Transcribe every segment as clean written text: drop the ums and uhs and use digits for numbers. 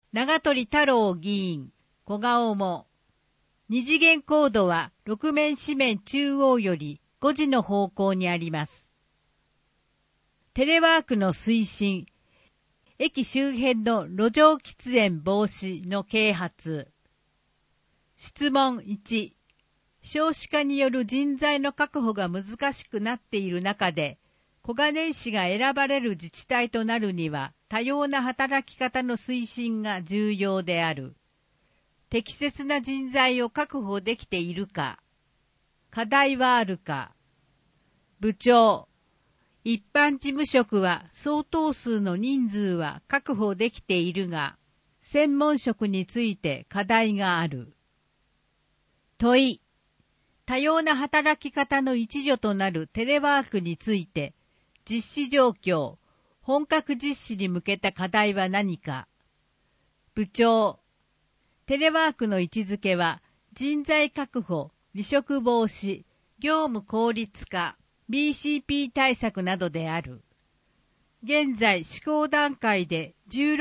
長鳥太郎議員、小顔も。二次元コードは6面四面中央より5時の方向にあります。テレワークの推進。駅周辺の路上喫煙防止の啓発。質問1。少子化による人材の確保が難しくなっている中で、小金井市が選ばれる自治体となるには、多様な働き方の推進が重要である。適切な人材を確保できているか。課題はあるか。部長。一般事務職は相当数の人数は確保できているが、専門職について課題がある。問い。多様な働き方の一助となるテレワークについて、実施状況、本格実施に向けた課題は何か。部長。テレワークの位置づけは、人材確保、離職防止、業務効率化、BCP 対策などである。現在試行段階で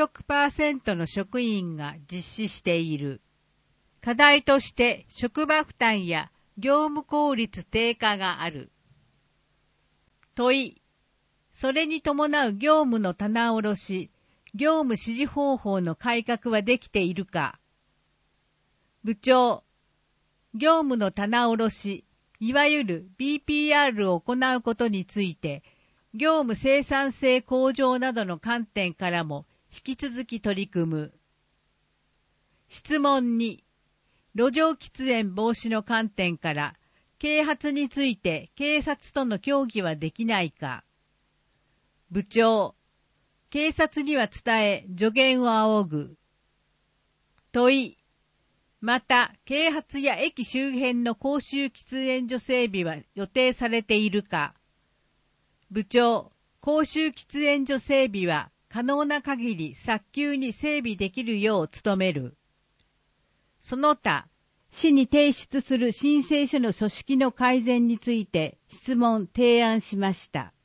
16% の職員が実施している。課題として職場負担や業務効率低下がある。問い。それに伴う業務の棚卸し、業務指示方法の改革はできているか。部長。業務の棚卸し、いわゆる BPR を行うことについて、業務生産性向上などの観点からも引き続き取り組む。質問2。路上喫煙防止の観点から、啓発について警察との協議はできないか。部長。警察には伝え助言を仰ぐ。問い。また、啓発や駅周辺の公衆喫煙所整備は予定されているか。部長。公衆喫煙所整備は可能な限り早急に整備できるよう努める。その他、市に提出する申請書の組織の改善について質問提案しました。